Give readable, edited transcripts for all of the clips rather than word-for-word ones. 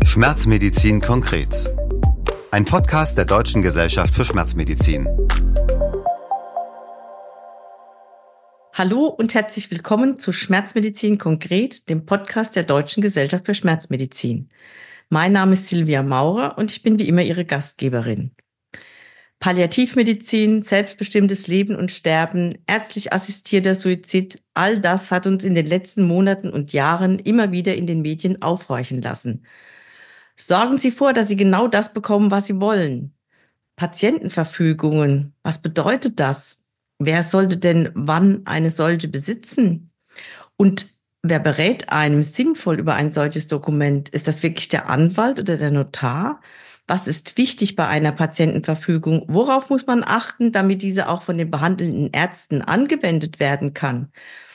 Schmerzmedizin konkret. Ein Podcast der Deutschen Gesellschaft für Schmerzmedizin. Hallo und herzlich willkommen zu Schmerzmedizin konkret, dem Podcast der Deutschen Gesellschaft für Schmerzmedizin. Mein Name ist Silvia Maurer und ich bin wie immer Ihre Gastgeberin. Palliativmedizin, selbstbestimmtes Leben und Sterben, ärztlich assistierter Suizid, all das hat uns in den letzten Monaten und Jahren immer wieder in den Medien aufhorchen lassen. Sorgen Sie vor, dass Sie genau das bekommen, was Sie wollen. Patientenverfügungen, was bedeutet das? Wer sollte denn wann eine solche besitzen? Und wer berät einem sinnvoll über ein solches Dokument? Ist das wirklich der Anwalt oder der Notar? Was ist wichtig bei einer Patientenverfügung? Worauf muss man achten, damit diese auch von den behandelnden Ärzten angewendet werden kann?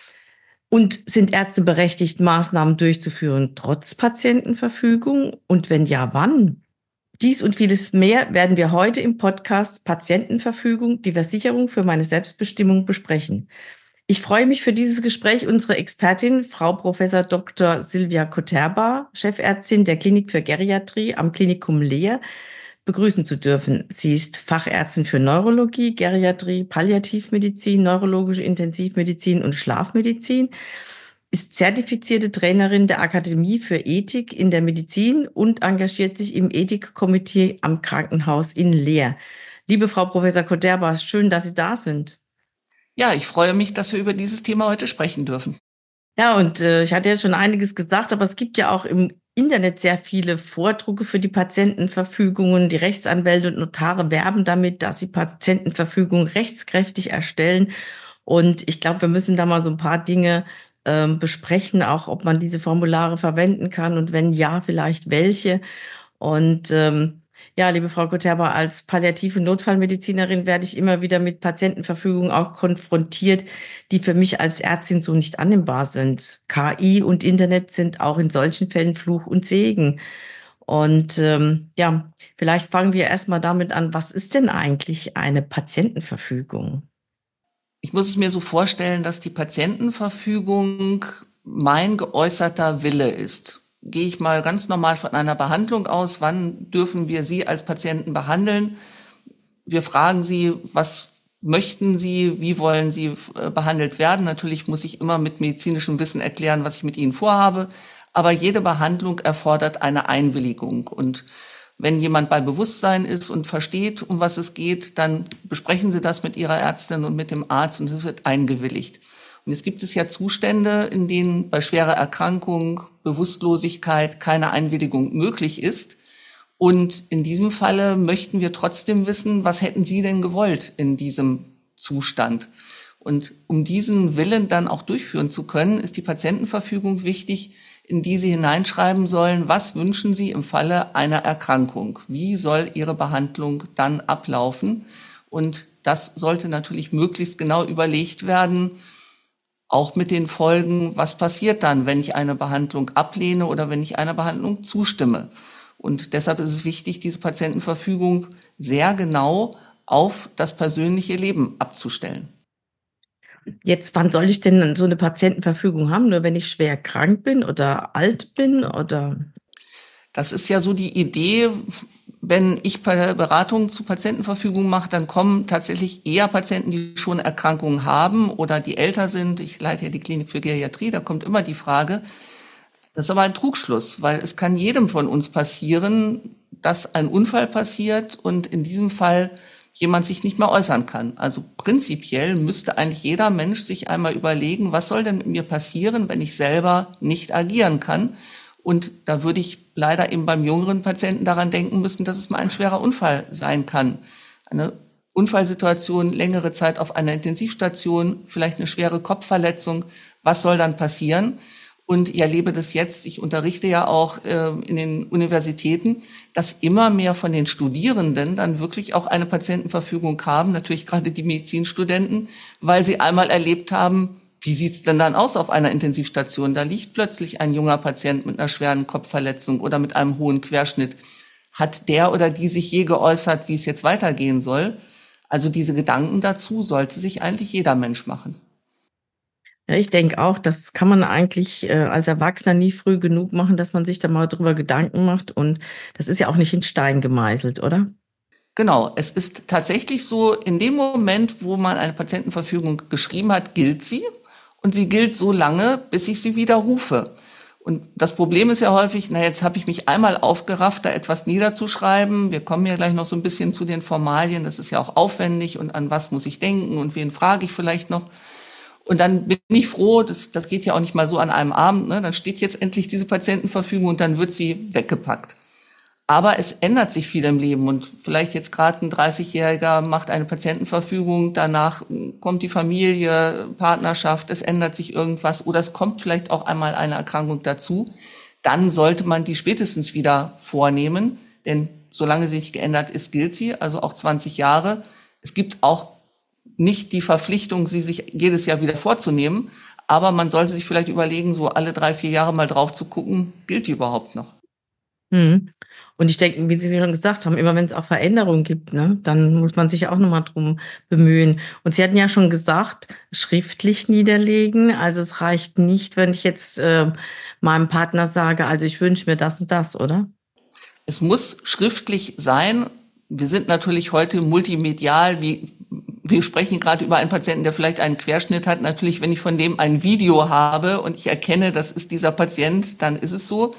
Und sind Ärzte berechtigt, Maßnahmen durchzuführen trotz Patientenverfügung? Und wenn ja, wann? Dies und vieles mehr werden wir heute im Podcast Patientenverfügung, die Versicherung für meine Selbstbestimmung besprechen. Ich freue mich für dieses Gespräch, unsere Expertin, Frau Professor Dr. Silvia Koterba, Chefärztin der Klinik für Geriatrie am Klinikum Leer, begrüßen zu dürfen. Sie ist Fachärztin für Neurologie, Geriatrie, Palliativmedizin, neurologische Intensivmedizin und Schlafmedizin, ist zertifizierte Trainerin der Akademie für Ethik in der Medizin und engagiert sich im Ethikkomitee am Krankenhaus in Leer. Liebe Frau Professor Koterba, schön, dass Sie da sind. Ja, ich freue mich, dass wir über dieses Thema heute sprechen dürfen. Ja, und ich hatte jetzt schon einiges gesagt, aber es gibt ja auch im Internet sehr viele Vordrucke für die Patientenverfügungen. Die Rechtsanwälte und Notare werben damit, dass sie Patientenverfügungen rechtskräftig erstellen. Und ich glaube, wir müssen da mal so ein paar Dinge besprechen, auch ob man diese Formulare verwenden kann und wenn ja, vielleicht welche. Und ja, liebe Frau Koterba, als palliative Notfallmedizinerin werde ich immer wieder mit Patientenverfügungen auch konfrontiert, die für mich als Ärztin so nicht annehmbar sind. KI und Internet sind auch in solchen Fällen Fluch und Segen. Und ja, vielleicht fangen wir erstmal damit an, was ist denn eigentlich eine Patientenverfügung? Ich muss es mir so vorstellen, dass die Patientenverfügung mein geäußerter Wille ist. Gehe ich mal ganz normal von einer Behandlung aus, wann dürfen wir Sie als Patienten behandeln? Wir fragen Sie, was möchten Sie, wie wollen Sie behandelt werden? Natürlich muss ich immer mit medizinischem Wissen erklären, was ich mit Ihnen vorhabe, aber jede Behandlung erfordert eine Einwilligung. Und wenn jemand bei Bewusstsein ist und versteht, um was es geht, dann besprechen Sie das mit Ihrer Ärztin und mit dem Arzt und es wird eingewilligt. Und es gibt ja Zustände, in denen bei schwerer Erkrankung, Bewusstlosigkeit keine Einwilligung möglich ist. Und in diesem Falle möchten wir trotzdem wissen, was hätten Sie denn gewollt in diesem Zustand? Und um diesen Willen dann auch durchführen zu können, ist die Patientenverfügung wichtig, in die Sie hineinschreiben sollen, was wünschen Sie im Falle einer Erkrankung? Wie soll Ihre Behandlung dann ablaufen? Und das sollte natürlich möglichst genau überlegt werden, auch mit den Folgen, was passiert dann, wenn ich eine Behandlung ablehne oder wenn ich einer Behandlung zustimme. Und deshalb ist es wichtig, diese Patientenverfügung sehr genau auf das persönliche Leben abzustellen. Jetzt, wann soll ich denn so eine Patientenverfügung haben? Nur wenn ich schwer krank bin oder alt bin oder? Das ist ja so die Idee, wenn ich Beratung zu Patientenverfügung mache, dann kommen tatsächlich eher Patienten, die schon Erkrankungen haben oder die älter sind. Ich leite ja die Klinik für Geriatrie, da kommt immer die Frage. Das ist aber ein Trugschluss, weil es kann jedem von uns passieren, dass ein Unfall passiert und in diesem Fall jemand sich nicht mehr äußern kann. Also prinzipiell müsste eigentlich jeder Mensch sich einmal überlegen, was soll denn mit mir passieren, wenn ich selber nicht agieren kann? Und da würde ich leider eben beim jüngeren Patienten daran denken müssen, dass es mal ein schwerer Unfall sein kann. Eine Unfallsituation, längere Zeit auf einer Intensivstation, vielleicht eine schwere Kopfverletzung. Was soll dann passieren? Und ich erlebe das jetzt, ich unterrichte ja auch in den Universitäten, dass immer mehr von den Studierenden dann wirklich auch eine Patientenverfügung haben, natürlich gerade die Medizinstudenten, weil sie einmal erlebt haben, wie sieht's denn dann aus auf einer Intensivstation? Da liegt plötzlich ein junger Patient mit einer schweren Kopfverletzung oder mit einem hohen Querschnitt. Hat der oder die sich je geäußert, wie es jetzt weitergehen soll? Also diese Gedanken dazu sollte sich eigentlich jeder Mensch machen. Ja, ich denke auch, das kann man eigentlich als Erwachsener nie früh genug machen, dass man sich da mal drüber Gedanken macht. Und das ist ja auch nicht in Stein gemeißelt, oder? Genau, es ist tatsächlich so, in dem Moment, wo man eine Patientenverfügung geschrieben hat, gilt sie. Und sie gilt so lange, bis ich sie widerrufe. Und das Problem ist ja häufig, jetzt habe ich mich einmal aufgerafft, da etwas niederzuschreiben. Wir kommen ja gleich noch so ein bisschen zu den Formalien. Das ist ja auch aufwendig und an was muss ich denken und wen frage ich vielleicht noch. Und dann bin ich froh, das geht ja auch nicht mal so an einem Abend, ne? Dann steht jetzt endlich diese Patientenverfügung und dann wird sie weggepackt. Aber es ändert sich viel im Leben und vielleicht jetzt gerade ein 30-Jähriger macht eine Patientenverfügung, danach kommt die Familie, Partnerschaft, es ändert sich irgendwas oder es kommt vielleicht auch einmal eine Erkrankung dazu. Dann sollte man die spätestens wieder vornehmen, denn solange sie nicht geändert ist, gilt sie, also auch 20 Jahre. Es gibt auch nicht die Verpflichtung, sie sich jedes Jahr wieder vorzunehmen, aber man sollte sich vielleicht überlegen, so alle 3-4 Jahre mal drauf zu gucken, gilt die überhaupt noch? Mhm. Und ich denke, wie Sie schon gesagt haben, immer wenn es auch Veränderungen gibt, ne, dann muss man sich auch nochmal drum bemühen. Und Sie hatten ja schon gesagt, schriftlich niederlegen. Also es reicht nicht, wenn ich jetzt meinem Partner sage, also ich wünsche mir das und das, oder? Es muss schriftlich sein. Wir sind natürlich heute multimedial. Wir sprechen gerade über einen Patienten, der vielleicht einen Querschnitt hat. Natürlich, wenn ich von dem ein Video habe und ich erkenne, das ist dieser Patient, dann ist es so.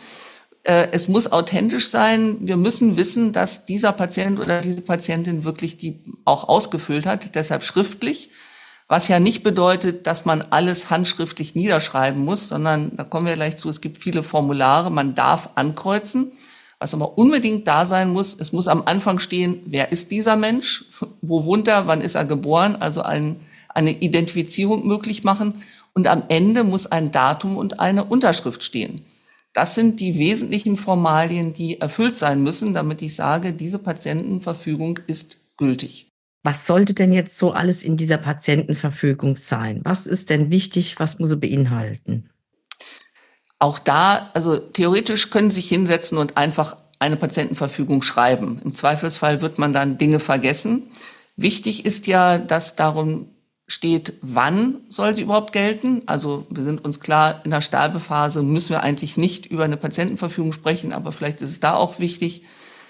Es muss authentisch sein. Wir müssen wissen, dass dieser Patient oder diese Patientin wirklich die auch ausgefüllt hat. Deshalb schriftlich. Was ja nicht bedeutet, dass man alles handschriftlich niederschreiben muss, sondern da kommen wir gleich zu, es gibt viele Formulare. Man darf ankreuzen. Was aber unbedingt da sein muss, es muss am Anfang stehen, wer ist dieser Mensch, wo wohnt er, wann ist er geboren, also eine Identifizierung möglich machen. Und am Ende muss ein Datum und eine Unterschrift stehen. Das sind die wesentlichen Formalien, die erfüllt sein müssen, damit ich sage, diese Patientenverfügung ist gültig. Was sollte denn jetzt so alles in dieser Patientenverfügung sein? Was ist denn wichtig? Was muss sie beinhalten? Auch da, also theoretisch können Sie sich hinsetzen und einfach eine Patientenverfügung schreiben. Im Zweifelsfall wird man dann Dinge vergessen. Wichtig ist ja, dass darum steht, wann soll sie überhaupt gelten. Also wir sind uns klar, in der Sterbephase müssen wir eigentlich nicht über eine Patientenverfügung sprechen, aber vielleicht ist es da auch wichtig,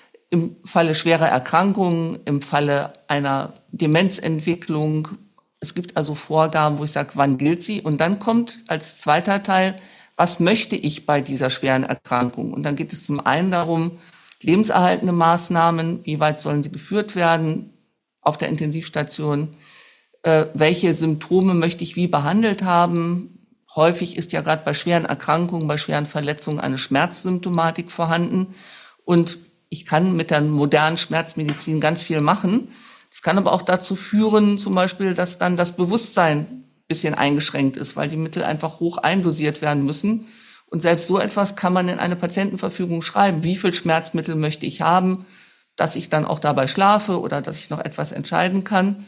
im Falle schwerer Erkrankungen, im Falle einer Demenzentwicklung. Es gibt also Vorgaben, wo ich sage, wann gilt sie? Und dann kommt als zweiter Teil, was möchte ich bei dieser schweren Erkrankung? Und dann geht es zum einen darum, lebenserhaltende Maßnahmen, wie weit sollen sie geführt werden auf der Intensivstation? Welche Symptome möchte ich wie behandelt haben? Häufig ist ja gerade bei schweren Erkrankungen, bei schweren Verletzungen eine Schmerzsymptomatik vorhanden. Und ich kann mit der modernen Schmerzmedizin ganz viel machen. Das kann aber auch dazu führen, zum Beispiel, dass dann das Bewusstsein ein bisschen eingeschränkt ist, weil die Mittel einfach hoch eindosiert werden müssen. Und selbst so etwas kann man in eine Patientenverfügung schreiben. Wie viel Schmerzmittel möchte ich haben, dass ich dann auch dabei schlafe oder dass ich noch etwas entscheiden kann.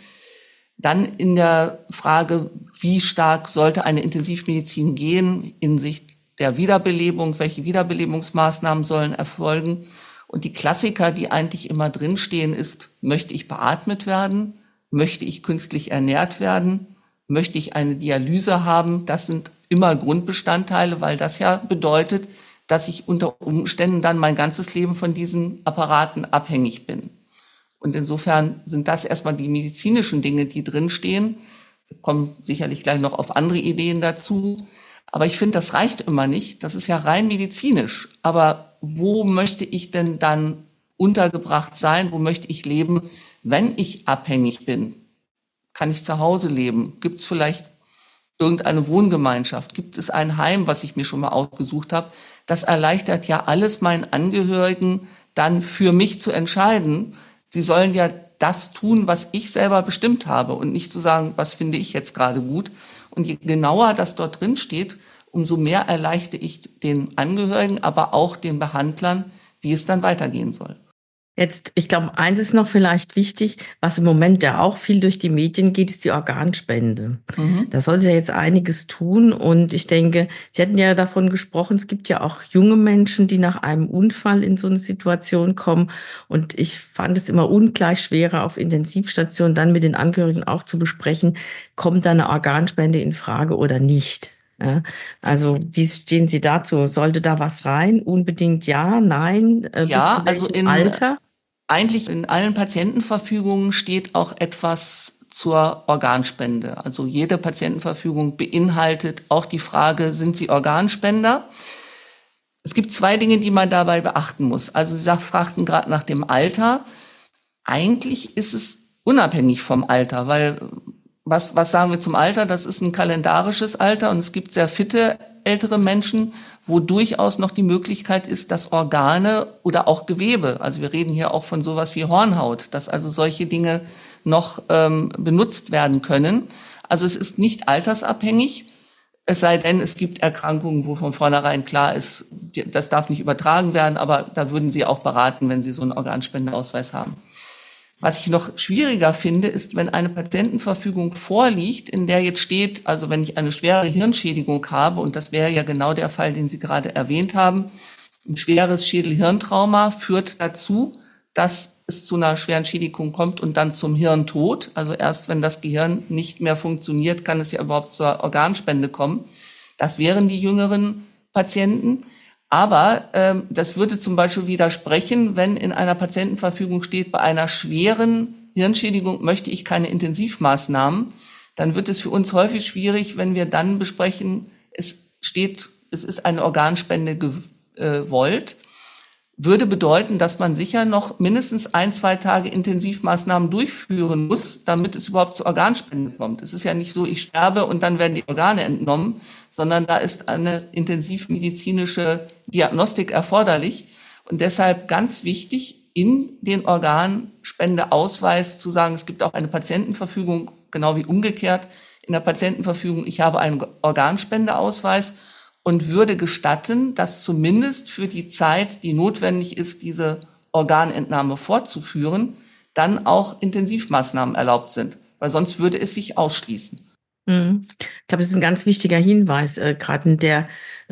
Dann in der Frage, wie stark sollte eine Intensivmedizin gehen in Sicht der Wiederbelebung, welche Wiederbelebungsmaßnahmen sollen erfolgen. Und die Klassiker, die eigentlich immer drinstehen, ist, möchte ich beatmet werden? Möchte ich künstlich ernährt werden? Möchte ich eine Dialyse haben? Das sind immer Grundbestandteile, weil das ja bedeutet, dass ich unter Umständen dann mein ganzes Leben von diesen Apparaten abhängig bin. Und insofern sind das erstmal die medizinischen Dinge, die drinstehen. Es kommen sicherlich gleich noch auf andere Ideen dazu. Aber ich finde, das reicht immer nicht. Das ist ja rein medizinisch. Aber wo möchte ich denn dann untergebracht sein? Wo möchte ich leben, wenn ich abhängig bin? Kann ich zu Hause leben? Gibt es vielleicht irgendeine Wohngemeinschaft? Gibt es ein Heim, was ich mir schon mal ausgesucht habe? Das erleichtert ja alles meinen Angehörigen, dann für mich zu entscheiden. Sie sollen ja das tun, was ich selber bestimmt habe und nicht zu sagen, was finde ich jetzt gerade gut. Und je genauer das dort drin steht, umso mehr erleichtere ich den Angehörigen, aber auch den Behandlern, wie es dann weitergehen soll. Jetzt, ich glaube, eins ist noch vielleicht wichtig, was im Moment ja auch viel durch die Medien geht, ist die Organspende. Da soll sich ja jetzt einiges tun und ich denke, Sie hatten ja davon gesprochen, es gibt ja auch junge Menschen, die nach einem Unfall in so eine Situation kommen und ich fand es immer ungleich schwerer, auf Intensivstationen dann mit den Angehörigen auch zu besprechen, kommt da eine Organspende in Frage oder nicht? Ja, also wie stehen Sie dazu? Sollte da was rein? Unbedingt ja, nein, bis Ja, zu also welchem Alter? eigentlich in allen Patientenverfügungen steht auch etwas zur Organspende. Also jede Patientenverfügung beinhaltet auch die Frage, sind Sie Organspender? Es gibt zwei Dinge, die man dabei beachten muss. Also Sie fragten gerade nach dem Alter. Eigentlich ist es unabhängig vom Alter, weil was sagen wir zum Alter? Das ist ein kalendarisches Alter und es gibt sehr fitte ältere Menschen, wo durchaus noch die Möglichkeit ist, dass Organe oder auch Gewebe, also wir reden hier auch von sowas wie Hornhaut, dass also solche Dinge noch benutzt werden können. Also es ist nicht altersabhängig, es sei denn, es gibt Erkrankungen, wo von vornherein klar ist, das darf nicht übertragen werden, aber da würden Sie auch beraten, wenn Sie so einen Organspendeausweis haben. Was ich noch schwieriger finde, ist, wenn eine Patientenverfügung vorliegt, in der jetzt steht, also wenn ich eine schwere Hirnschädigung habe, und das wäre ja genau der Fall, den Sie gerade erwähnt haben, ein schweres Schädel-Hirntrauma führt dazu, dass es zu einer schweren Schädigung kommt und dann zum Hirntod. Also erst wenn das Gehirn nicht mehr funktioniert, kann es ja überhaupt zur Organspende kommen. Das wären die jüngeren Patienten. Aber das würde zum Beispiel widersprechen, wenn in einer Patientenverfügung steht, bei einer schweren Hirnschädigung möchte ich keine Intensivmaßnahmen. Dann wird es für uns häufig schwierig, wenn wir dann besprechen, es steht, es ist eine Organspende gewollt. Würde bedeuten, dass man sicher noch mindestens 1-2 Tage Intensivmaßnahmen durchführen muss, damit es überhaupt zur Organspende kommt. Es ist ja nicht so, ich sterbe und dann werden die Organe entnommen, sondern da ist eine intensivmedizinische Diagnostik erforderlich. Und deshalb ganz wichtig, in den Organspendeausweis zu sagen, es gibt auch eine Patientenverfügung, genau wie umgekehrt. In der Patientenverfügung, ich habe einen Organspendeausweis und würde gestatten, dass zumindest für die Zeit, die notwendig ist, diese Organentnahme fortzuführen, dann auch Intensivmaßnahmen erlaubt sind, weil sonst würde es sich ausschließen. Ich glaube, das ist ein ganz wichtiger Hinweis, gerade in der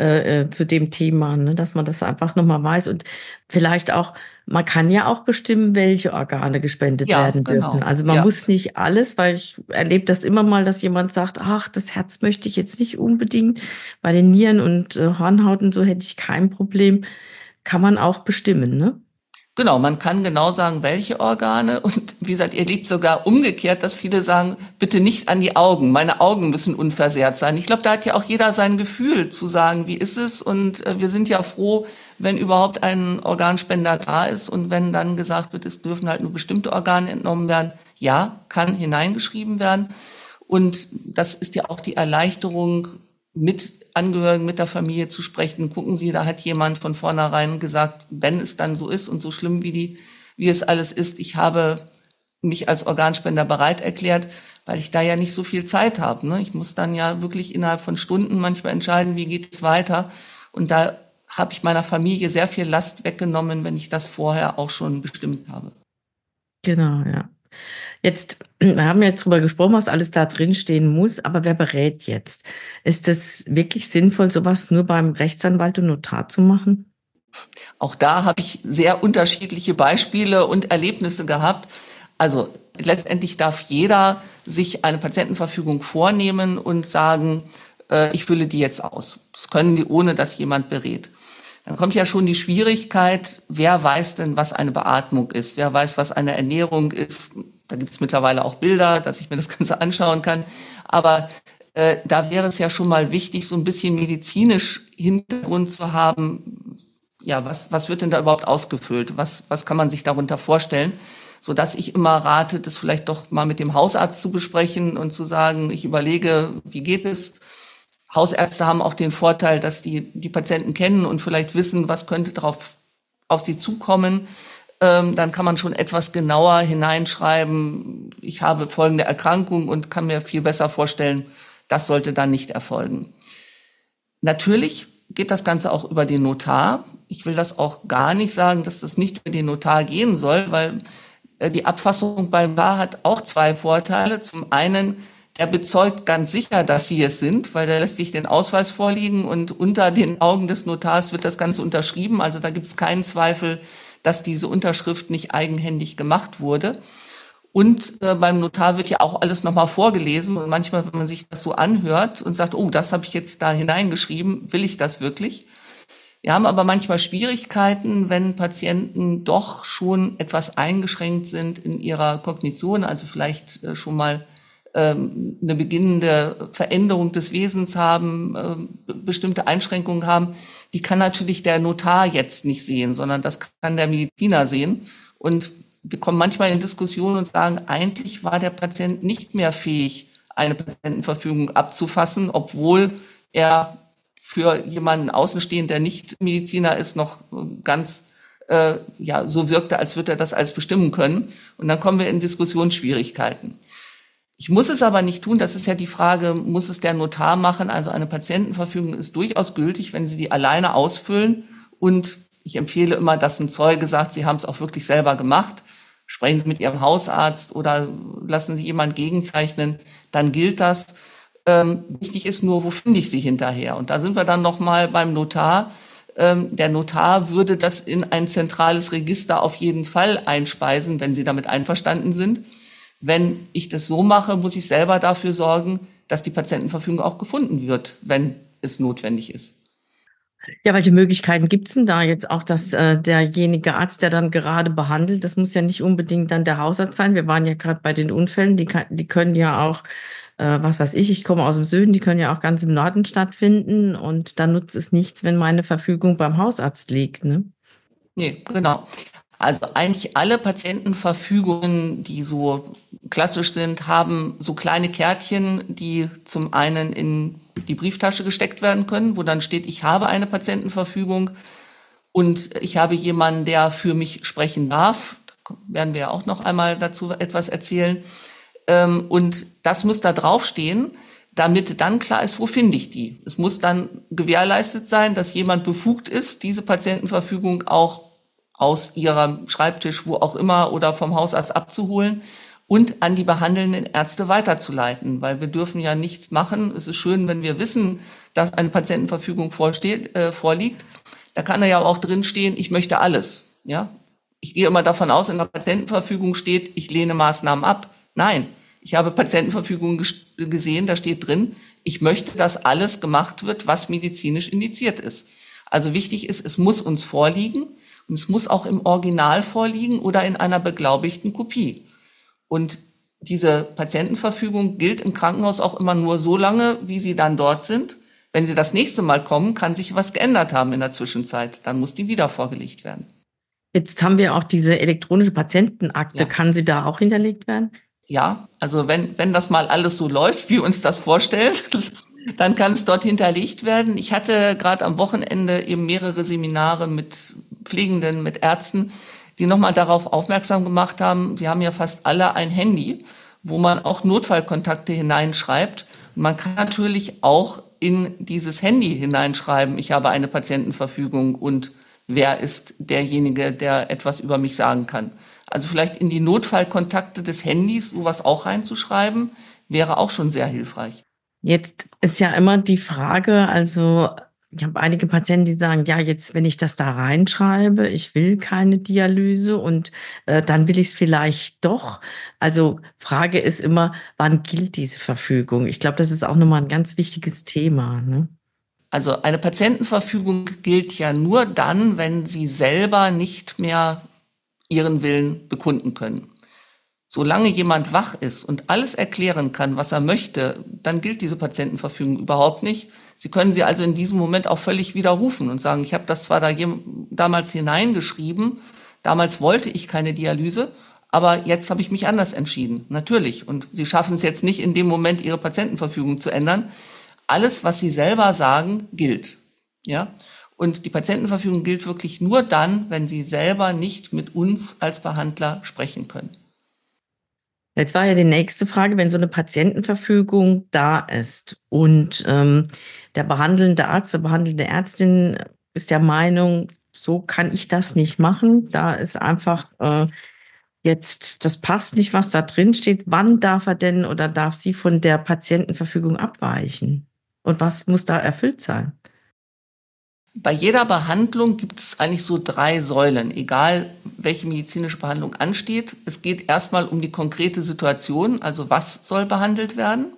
zu dem Thema, ne, dass man das einfach nochmal weiß und vielleicht auch, man kann ja auch bestimmen, welche Organe gespendet Ja, werden dürfen. genau. Also man Ja. muss nicht alles, weil ich erlebe das immer mal, dass jemand sagt, ach, das Herz möchte ich jetzt nicht unbedingt, bei den Nieren und Hornhaut und so hätte ich kein Problem. Kann man auch bestimmen, ne? Genau, man kann genau sagen, welche Organe. Und wie gesagt, ihr lebt sogar umgekehrt, dass viele sagen, bitte nicht an die Augen. Meine Augen müssen unversehrt sein. Ich glaube, da hat ja auch jeder sein Gefühl zu sagen, wie ist es? Und wir sind ja froh, wenn überhaupt ein Organspender da ist. Und wenn dann gesagt wird, es dürfen halt nur bestimmte Organe entnommen werden, ja, kann hineingeschrieben werden. Und das ist ja auch die Erleichterung, mit Angehörigen, mit der Familie zu sprechen. Gucken Sie, da hat jemand von vornherein gesagt, wenn es dann so ist und so schlimm wie es alles ist, ich habe mich als Organspender bereit erklärt, weil ich da ja nicht so viel Zeit habe. Ne? Ich muss dann ja wirklich innerhalb von Stunden manchmal entscheiden, wie geht es weiter. Und da habe ich meiner Familie sehr viel Last weggenommen, wenn ich das vorher auch schon bestimmt habe. Genau, ja. Jetzt, wir haben jetzt darüber gesprochen, was alles da drin stehen muss, aber wer berät jetzt? Ist es wirklich sinnvoll, sowas nur beim Rechtsanwalt und Notar zu machen? Auch da habe ich sehr unterschiedliche Beispiele und Erlebnisse gehabt. Also letztendlich darf jeder sich eine Patientenverfügung vornehmen und sagen, ich fülle die jetzt aus. Das können die, ohne dass jemand berät. Dann kommt ja schon die Schwierigkeit, wer weiß denn, was eine Beatmung ist? Wer weiß, was eine Ernährung ist? Da gibt es mittlerweile auch Bilder, dass ich mir das Ganze anschauen kann. Aber da wäre es ja schon mal wichtig, so ein bisschen medizinisch Hintergrund zu haben. Ja, was wird denn da überhaupt ausgefüllt? Was kann man sich darunter vorstellen? Sodass ich immer rate, das vielleicht doch mal mit dem Hausarzt zu besprechen und zu sagen, ich überlege, wie geht es? Hausärzte haben auch den Vorteil, dass die Patienten kennen und vielleicht wissen, was könnte auf sie zukommen. Dann kann man schon etwas genauer hineinschreiben, ich habe folgende Erkrankung und kann mir viel besser vorstellen, das sollte dann nicht erfolgen. Natürlich geht das Ganze auch über den Notar. Ich will das auch gar nicht sagen, dass das nicht über den Notar gehen soll, weil die Abfassung beim Notar hat auch zwei Vorteile. Zum einen, der bezeugt ganz sicher, dass sie es sind, weil der lässt sich den Ausweis vorliegen und unter den Augen des Notars wird das Ganze unterschrieben. Also da gibt es keinen Zweifel, dass diese Unterschrift nicht eigenhändig gemacht wurde. Und beim Notar wird ja auch alles nochmal vorgelesen. Und manchmal, wenn man sich das so anhört und sagt, oh, das habe ich jetzt da hineingeschrieben, will ich das wirklich? Wir haben aber manchmal Schwierigkeiten, wenn Patienten doch schon etwas eingeschränkt sind in ihrer Kognition, also vielleicht schon mal eine beginnende Veränderung des Wesens haben, bestimmte Einschränkungen haben. Die kann natürlich der Notar jetzt nicht sehen, sondern das kann der Mediziner sehen. Und wir kommen manchmal in Diskussionen und sagen, eigentlich war der Patient nicht mehr fähig, eine Patientenverfügung abzufassen, obwohl er für jemanden Außenstehenden, der nicht Mediziner ist, noch ganz so wirkte, als würde er das alles bestimmen können. Und dann kommen wir in Diskussionsschwierigkeiten. Ich muss es aber nicht tun. Das ist ja die Frage, muss es der Notar machen? Also eine Patientenverfügung ist durchaus gültig, wenn Sie die alleine ausfüllen. Und ich empfehle immer, dass ein Zeuge sagt, Sie haben es auch wirklich selber gemacht. Sprechen Sie mit Ihrem Hausarzt oder lassen Sie jemanden gegenzeichnen. Dann gilt das. Wichtig ist nur, wo finde ich sie hinterher? Und da sind wir dann nochmal beim Notar. Der Notar würde das in ein zentrales Register auf jeden Fall einspeisen, wenn Sie damit einverstanden sind. Wenn ich das so mache, muss ich selber dafür sorgen, dass die Patientenverfügung auch gefunden wird, wenn es notwendig ist. Ja, welche Möglichkeiten gibt es denn da jetzt auch, dass derjenige Arzt, der dann gerade behandelt, das muss ja nicht unbedingt dann der Hausarzt sein. Wir waren ja gerade bei den Unfällen, die können ja auch, was weiß ich komme aus dem Süden, die können ja auch ganz im Norden stattfinden und dann nutzt es nichts, wenn meine Verfügung beim Hausarzt liegt, ne? Nee, genau. Also eigentlich alle Patientenverfügungen, die so klassisch sind, haben so kleine Kärtchen, die zum einen in die Brieftasche gesteckt werden können, wo dann steht, ich habe eine Patientenverfügung und ich habe jemanden, der für mich sprechen darf. Da werden wir ja auch noch einmal dazu etwas erzählen. Und das muss da draufstehen, damit dann klar ist, wo finde ich die. Es muss dann gewährleistet sein, dass jemand befugt ist, diese Patientenverfügung auch aus ihrem Schreibtisch, wo auch immer, oder vom Hausarzt abzuholen und an die behandelnden Ärzte weiterzuleiten. Weil wir dürfen ja nichts machen. Es ist schön, wenn wir wissen, dass eine Patientenverfügung vorliegt. Da kann ja auch drin stehen, ich möchte alles. Ja? Ich gehe immer davon aus, in der Patientenverfügung steht, ich lehne Maßnahmen ab. Nein, ich habe Patientenverfügungen gesehen, da steht drin, ich möchte, dass alles gemacht wird, was medizinisch indiziert ist. Also wichtig ist, es muss uns vorliegen. Und es muss auch im Original vorliegen oder in einer beglaubigten Kopie. Und diese Patientenverfügung gilt im Krankenhaus auch immer nur so lange, wie Sie dann dort sind. Wenn Sie das nächste Mal kommen, kann sich was geändert haben in der Zwischenzeit. Dann muss die wieder vorgelegt werden. Jetzt haben wir auch diese elektronische Patientenakte. Ja. Kann sie da auch hinterlegt werden? Ja, also wenn das mal alles so läuft, wie uns das vorstellt, dann kann es dort hinterlegt werden. Ich hatte gerade am Wochenende eben mehrere Seminare mit Pflegenden, mit Ärzten, die nochmal darauf aufmerksam gemacht haben, sie haben ja fast alle ein Handy, wo man auch Notfallkontakte hineinschreibt. Und man kann natürlich auch in dieses Handy hineinschreiben, ich habe eine Patientenverfügung und wer ist derjenige, der etwas über mich sagen kann. Also vielleicht in die Notfallkontakte des Handys sowas auch reinzuschreiben, wäre auch schon sehr hilfreich. Jetzt ist ja immer die Frage, also ich habe einige Patienten, die sagen, ja, jetzt, wenn ich das da reinschreibe, ich will keine Dialyse und dann will ich es vielleicht doch. Also Frage ist immer, wann gilt diese Verfügung? Ich glaube, das ist auch nochmal ein ganz wichtiges Thema, ne? Also eine Patientenverfügung gilt ja nur dann, wenn Sie selber nicht mehr Ihren Willen bekunden können. Solange jemand wach ist und alles erklären kann, was er möchte, dann gilt diese Patientenverfügung überhaupt nicht. Sie können sie also in diesem Moment auch völlig widerrufen und sagen, ich habe das zwar damals hineingeschrieben, damals wollte ich keine Dialyse, aber jetzt habe ich mich anders entschieden. Natürlich. Und Sie schaffen es jetzt nicht in dem Moment, Ihre Patientenverfügung zu ändern. Alles, was Sie selber sagen, gilt. Ja? Und die Patientenverfügung gilt wirklich nur dann, wenn Sie selber nicht mit uns als Behandler sprechen können. Jetzt war ja die nächste Frage, wenn so eine Patientenverfügung da ist und der behandelnde Arzt, der behandelnde Ärztin ist der Meinung, so kann ich das nicht machen. Da ist einfach jetzt, das passt nicht, was da drin steht. Wann darf er denn oder darf sie von der Patientenverfügung abweichen? Und was muss da erfüllt sein? Bei jeder Behandlung gibt es eigentlich so 3 Säulen, egal welche medizinische Behandlung ansteht. Es geht erstmal um die konkrete Situation, also was soll behandelt werden.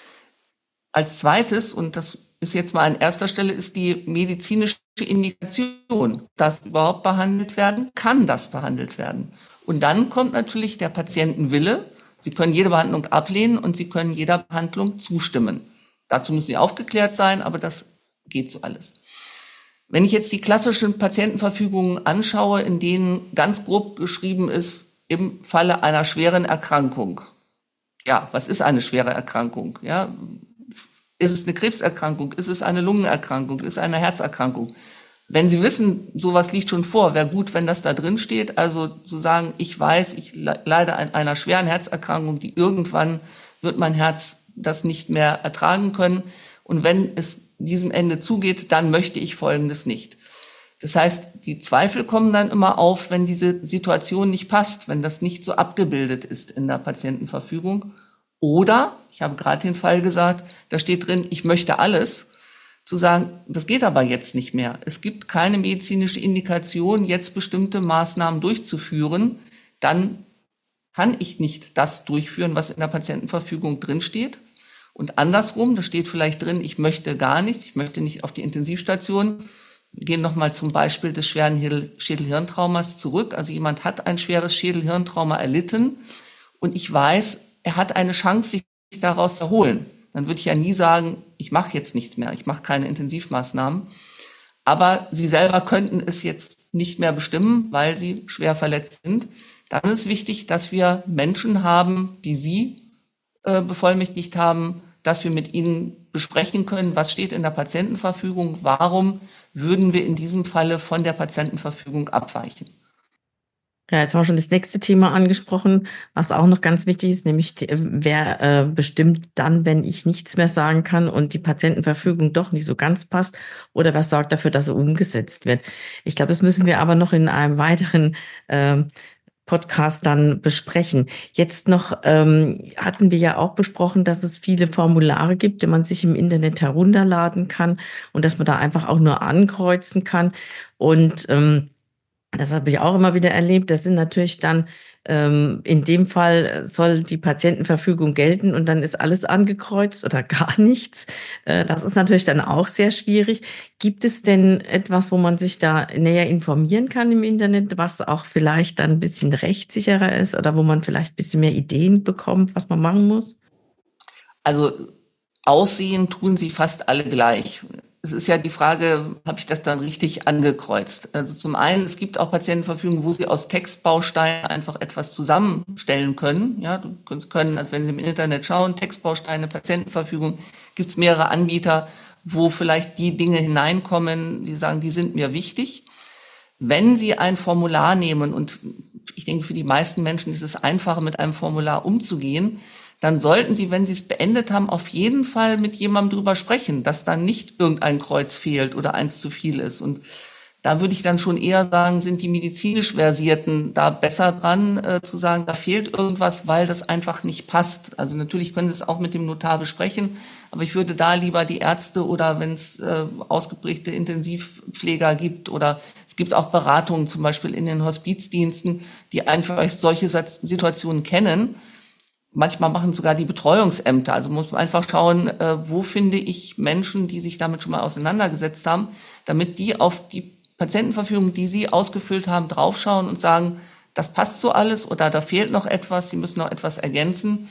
Als zweites, und das ist jetzt mal an erster Stelle, ist die medizinische Indikation, dass überhaupt behandelt werden, kann das behandelt werden. Und dann kommt natürlich der Patientenwille. Sie können jede Behandlung ablehnen und Sie können jeder Behandlung zustimmen. Dazu müssen Sie aufgeklärt sein, aber das geht so alles. Wenn ich jetzt die klassischen Patientenverfügungen anschaue, in denen ganz grob geschrieben ist, im Falle einer schweren Erkrankung. Ja, was ist eine schwere Erkrankung? Ja, ist es eine Krebserkrankung? Ist es eine Lungenerkrankung? Ist es eine Herzerkrankung? Wenn Sie wissen, sowas liegt schon vor, wäre gut, wenn das da drin steht. Also zu sagen, ich weiß, ich leide an einer schweren Herzerkrankung, die irgendwann wird mein Herz das nicht mehr ertragen können. Und wenn es diesem Ende zugeht, dann möchte ich Folgendes nicht. Das heißt, die Zweifel kommen dann immer auf, wenn diese Situation nicht passt, wenn das nicht so abgebildet ist in der Patientenverfügung. Oder, ich habe gerade den Fall gesagt, da steht drin, ich möchte alles, zu sagen, das geht aber jetzt nicht mehr. Es gibt keine medizinische Indikation, jetzt bestimmte Maßnahmen durchzuführen. Dann kann ich nicht das durchführen, was in der Patientenverfügung drinsteht. Und andersrum, da steht vielleicht drin, ich möchte gar nichts, ich möchte nicht auf die Intensivstation. Wir gehen nochmal zum Beispiel des schweren Schädel-Hirntraumas zurück. Also jemand hat ein schweres Schädel-Hirntrauma erlitten und ich weiß, er hat eine Chance, sich daraus zu erholen. Dann würde ich ja nie sagen, ich mache jetzt nichts mehr, ich mache keine Intensivmaßnahmen. Aber Sie selber könnten es jetzt nicht mehr bestimmen, weil Sie schwer verletzt sind. Dann ist wichtig, dass wir Menschen haben, die Sie bevollmächtigt haben, dass wir mit ihnen besprechen können, was steht in der Patientenverfügung, warum würden wir in diesem Falle von der Patientenverfügung abweichen. Ja, jetzt haben wir schon das nächste Thema angesprochen, was auch noch ganz wichtig ist, nämlich wer bestimmt dann, wenn ich nichts mehr sagen kann und die Patientenverfügung doch nicht so ganz passt, oder wer sorgt dafür, dass sie umgesetzt wird. Ich glaube, das müssen wir aber noch in einem weiteren Podcast dann besprechen. Jetzt noch hatten wir ja auch besprochen, dass es viele Formulare gibt, die man sich im Internet herunterladen kann und dass man da einfach auch nur ankreuzen kann. Und das habe ich auch immer wieder erlebt. Das sind natürlich dann, in dem Fall soll die Patientenverfügung gelten und dann ist alles angekreuzt oder gar nichts. Das ist natürlich dann auch sehr schwierig. Gibt es denn etwas, wo man sich da näher informieren kann im Internet, was auch vielleicht dann ein bisschen rechtssicherer ist oder wo man vielleicht ein bisschen mehr Ideen bekommt, was man machen muss? Also aussehen tun sie fast alle gleich. Es ist ja die Frage, habe ich das dann richtig angekreuzt? Also zum einen, es gibt auch Patientenverfügungen, wo Sie aus Textbausteinen einfach etwas zusammenstellen können. Ja, du können, also wenn Sie im Internet schauen, Textbausteine, Patientenverfügung, gibt es mehrere Anbieter, wo vielleicht die Dinge hineinkommen, die sagen, die sind mir wichtig. Wenn Sie ein Formular nehmen, und ich denke, für die meisten Menschen ist es einfacher, mit einem Formular umzugehen, dann sollten Sie, wenn Sie es beendet haben, auf jeden Fall mit jemandem drüber sprechen, dass dann nicht irgendein Kreuz fehlt oder eins zu viel ist. Und da würde ich dann schon eher sagen, sind die medizinisch Versierten da besser dran, zu sagen, da fehlt irgendwas, weil das einfach nicht passt. Also natürlich können Sie es auch mit dem Notar besprechen, aber ich würde da lieber die Ärzte oder wenn es ausgeprägte Intensivpfleger gibt oder es gibt auch Beratungen, zum Beispiel in den Hospizdiensten, die einfach solche Situationen kennen. Manchmal machen sogar die Betreuungsämter. Also muss man einfach schauen, wo finde ich Menschen, die sich damit schon mal auseinandergesetzt haben, damit die auf die Patientenverfügung, die sie ausgefüllt haben, draufschauen und sagen, das passt so alles oder da fehlt noch etwas, sie müssen noch etwas ergänzen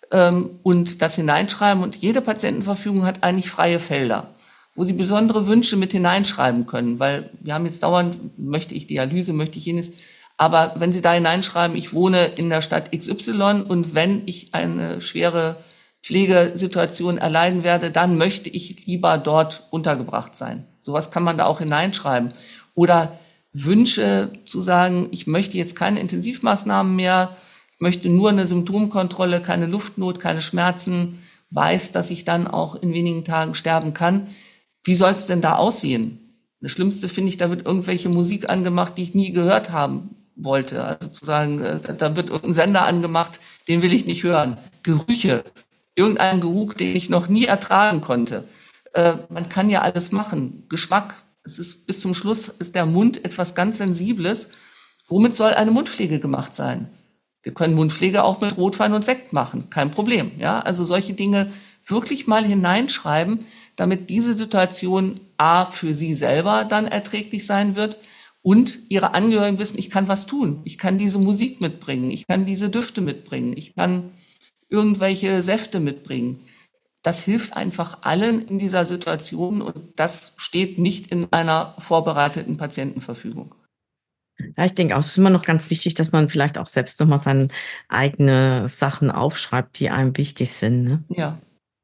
und das hineinschreiben. Und jede Patientenverfügung hat eigentlich freie Felder, wo sie besondere Wünsche mit hineinschreiben können, weil wir haben jetzt dauernd, möchte ich Dialyse, möchte ich jenes. Aber wenn Sie da hineinschreiben, ich wohne in der Stadt XY und wenn ich eine schwere Pflegesituation erleiden werde, dann möchte ich lieber dort untergebracht sein. Sowas kann man da auch hineinschreiben. Oder Wünsche zu sagen, ich möchte jetzt keine Intensivmaßnahmen mehr, ich möchte nur eine Symptomkontrolle, keine Luftnot, keine Schmerzen, weiß, dass ich dann auch in wenigen Tagen sterben kann. Wie soll es denn da aussehen? Das Schlimmste finde ich, da wird irgendwelche Musik angemacht, die ich nie gehört haben wollte. Also zu sagen, da wird irgendein Sender angemacht, den will ich nicht hören. Gerüche, irgendein Geruch, den ich noch nie ertragen konnte. Man kann ja alles machen. Geschmack, es ist bis zum Schluss ist der Mund etwas ganz Sensibles. Womit soll eine Mundpflege gemacht sein? Wir können Mundpflege auch mit Rotwein und Sekt machen, kein Problem. Ja, also solche Dinge wirklich mal hineinschreiben, damit diese Situation A für Sie selber dann erträglich sein wird und Ihre Angehörigen wissen, ich kann was tun. Ich kann diese Musik mitbringen, ich kann diese Düfte mitbringen, ich kann irgendwelche Säfte mitbringen. Das hilft einfach allen in dieser Situation und das steht nicht in einer vorbereiteten Patientenverfügung. Ja, ich denke auch, es ist immer noch ganz wichtig, dass man vielleicht auch selbst nochmal seine eigene Sachen aufschreibt, die einem wichtig sind. Ne? Ja.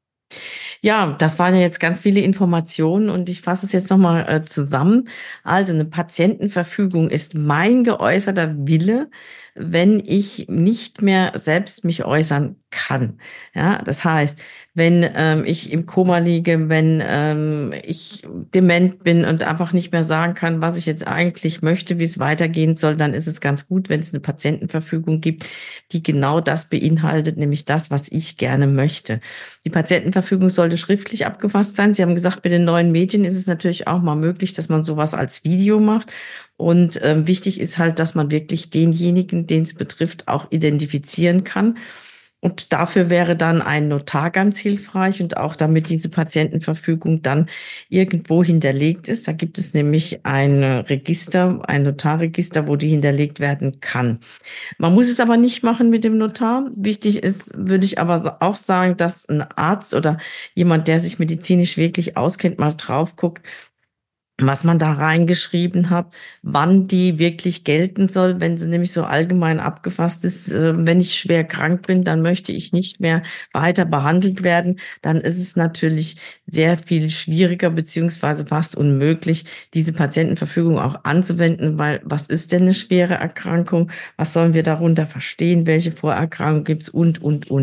Ja, das waren ja jetzt ganz viele Informationen und ich fasse es jetzt nochmal zusammen. Also eine Patientenverfügung ist mein geäußerter Wille, wenn ich nicht mehr selbst mich äußern kann. Ja, das heißt, wenn ich im Koma liege, wenn ich dement bin und einfach nicht mehr sagen kann, was ich jetzt eigentlich möchte, wie es weitergehen soll, dann ist es ganz gut, wenn es eine Patientenverfügung gibt, die genau das beinhaltet, nämlich das, was ich gerne möchte. Die Patientenverfügung sollte schriftlich abgefasst sein. Sie haben gesagt, mit den neuen Medien ist es natürlich auch mal möglich, dass man sowas als Video macht. Und wichtig ist halt, dass man wirklich denjenigen, den es betrifft, auch identifizieren kann. Und dafür wäre dann ein Notar ganz hilfreich und auch damit diese Patientenverfügung dann irgendwo hinterlegt ist. Da gibt es nämlich ein Register, ein Notarregister, wo die hinterlegt werden kann. Man muss es aber nicht machen mit dem Notar. Wichtig ist, würde ich aber auch sagen, dass ein Arzt oder jemand, der sich medizinisch wirklich auskennt, mal drauf guckt, was man da reingeschrieben hat, wann die wirklich gelten soll, wenn sie nämlich so allgemein abgefasst ist. Wenn ich schwer krank bin, dann möchte ich nicht mehr weiter behandelt werden. Dann ist es natürlich sehr viel schwieriger beziehungsweise fast unmöglich, diese Patientenverfügung auch anzuwenden, weil was ist denn eine schwere Erkrankung? Was sollen wir darunter verstehen? Welche Vorerkrankungen gibt es und.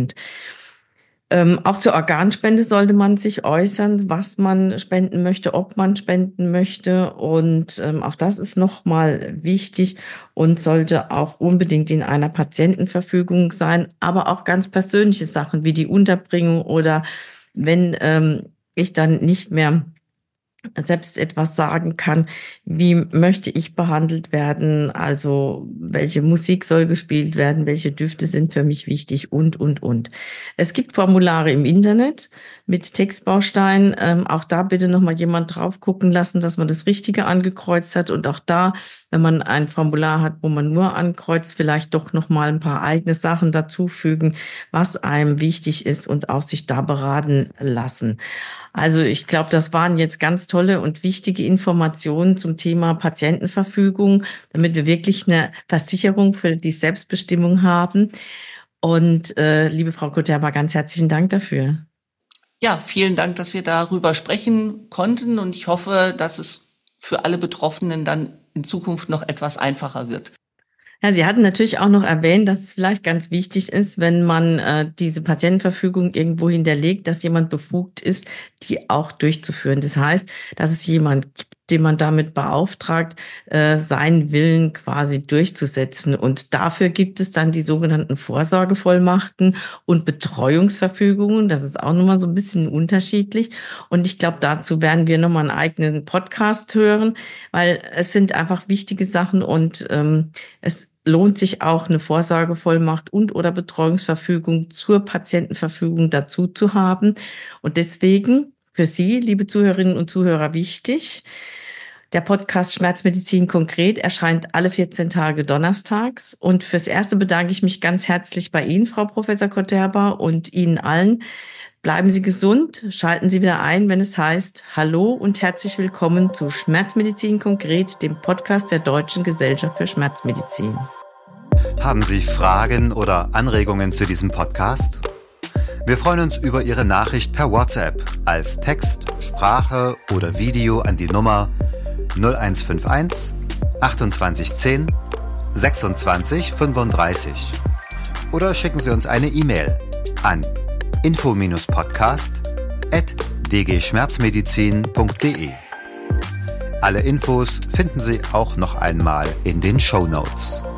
Auch zur Organspende sollte man sich äußern, was man spenden möchte, ob man spenden möchte. Und auch das ist nochmal wichtig und sollte auch unbedingt in einer Patientenverfügung sein. Aber auch ganz persönliche Sachen wie die Unterbringung oder wenn ich dann nicht mehr selbst etwas sagen kann, wie möchte ich behandelt werden, also welche Musik soll gespielt werden, welche Düfte sind für mich wichtig und. Es gibt Formulare im Internet mit Textbausteinen, auch da bitte nochmal jemand drauf gucken lassen, dass man das Richtige angekreuzt hat und auch da, wenn man ein Formular hat, wo man nur ankreuzt, vielleicht doch nochmal ein paar eigene Sachen dazufügen, was einem wichtig ist und auch sich da beraten lassen. Also ich glaube, das waren jetzt ganz tolle und wichtige Informationen zum Thema Patientenverfügung, damit wir wirklich eine Versicherung für die Selbstbestimmung haben. Und liebe Frau Koterba, ganz herzlichen Dank dafür. Ja, vielen Dank, dass wir darüber sprechen konnten und ich hoffe, dass es für alle Betroffenen dann in Zukunft noch etwas einfacher wird. Ja, Sie hatten natürlich auch noch erwähnt, dass es vielleicht ganz wichtig ist, wenn man diese Patientenverfügung irgendwo hinterlegt, dass jemand befugt ist, die auch durchzuführen. Das heißt, dass es jemand gibt, den man damit beauftragt, seinen Willen quasi durchzusetzen. Und dafür gibt es dann die sogenannten Vorsorgevollmachten und Betreuungsverfügungen. Das ist auch nochmal so ein bisschen unterschiedlich. Und ich glaube, dazu werden wir nochmal einen eigenen Podcast hören, weil es sind einfach wichtige Sachen und es lohnt sich auch eine Vorsorgevollmacht und oder Betreuungsverfügung zur Patientenverfügung dazu zu haben. Und deswegen für Sie, liebe Zuhörerinnen und Zuhörer, wichtig: Der Podcast Schmerzmedizin konkret erscheint alle 14 Tage donnerstags. Und fürs Erste bedanke ich mich ganz herzlich bei Ihnen, Frau Professor Koterba, und Ihnen allen. Bleiben Sie gesund, schalten Sie wieder ein, wenn es heißt Hallo und herzlich willkommen zu Schmerzmedizin konkret, dem Podcast der Deutschen Gesellschaft für Schmerzmedizin. Haben Sie Fragen oder Anregungen zu diesem Podcast? Wir freuen uns über Ihre Nachricht per WhatsApp als Text, Sprache oder Video an die Nummer 0151 2810 26 35 oder schicken Sie uns eine E-Mail an info-podcast@dgschmerzmedizin.de. Alle Infos finden Sie auch noch einmal in den Shownotes.